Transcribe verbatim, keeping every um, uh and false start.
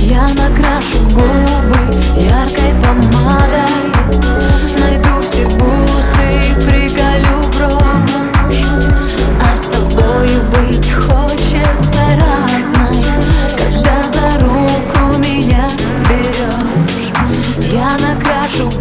Я накрашу губы яркой помадой, найду все бусы и приколю брошь. А с тобою быть хочется разной, когда за руку меня берешь. Я накрашу